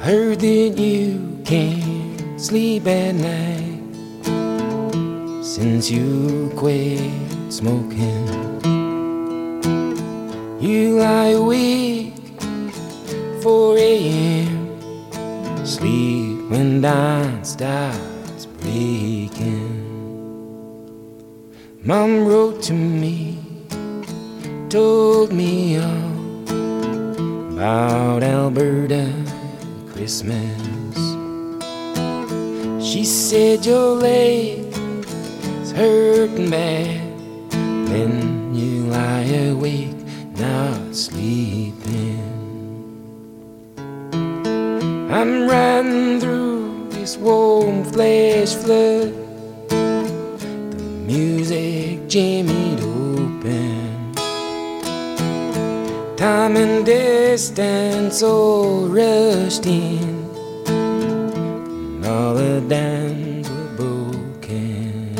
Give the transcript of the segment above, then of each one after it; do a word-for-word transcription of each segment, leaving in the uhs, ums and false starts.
heard that you can't sleep at night since you quit smoking. You lie awake four a.m. sleep when dawn starts breaking. Mom wrote to me, told me all about Alberta Christmas. She said your leg's hurting bad when you lie awake not sleeping. I'm riding through this warm flesh flood, the music jimmied open, time and distance all rushed in, and all the dams were broken.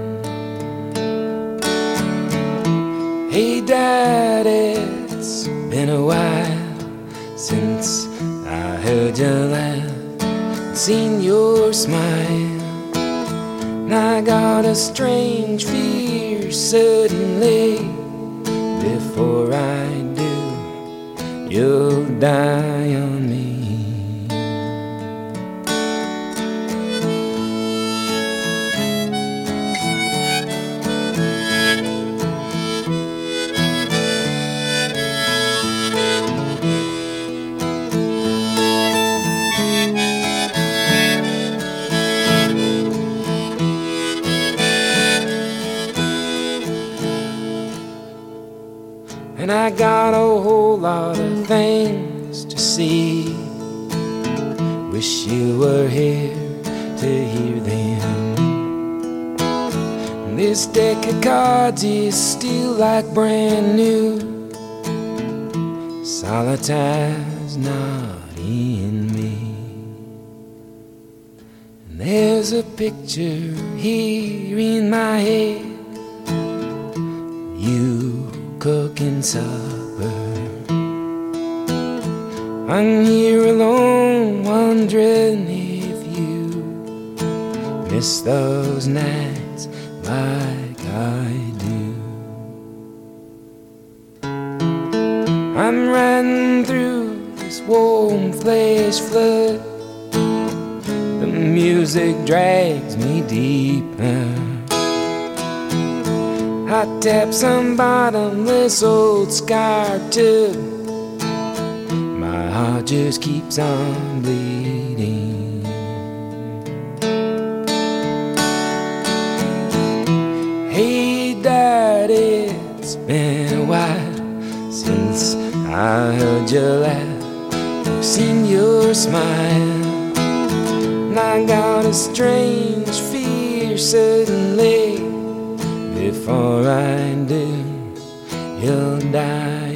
Hey Dad, it's been a while since I heard your laugh, seen your smile, and I got a strange fear suddenly. Before I do, you'll die on me. And I got a whole lot of things to see. Wish you were here to hear them. And this deck of cards is still like brand new. Solitaire's not in me. And there's a picture here in my head, you cooking supper. I'm here alone, wondering if you miss those nights like I do. I'm riding through this warm flesh flood, the music drags me deeper. I tap some bottomless old scar tub, my heart just keeps on bleeding. Hey Dad, it's been a while since I heard your laugh, seen your smile, and I got a strange fear suddenly. Before I do, you'll die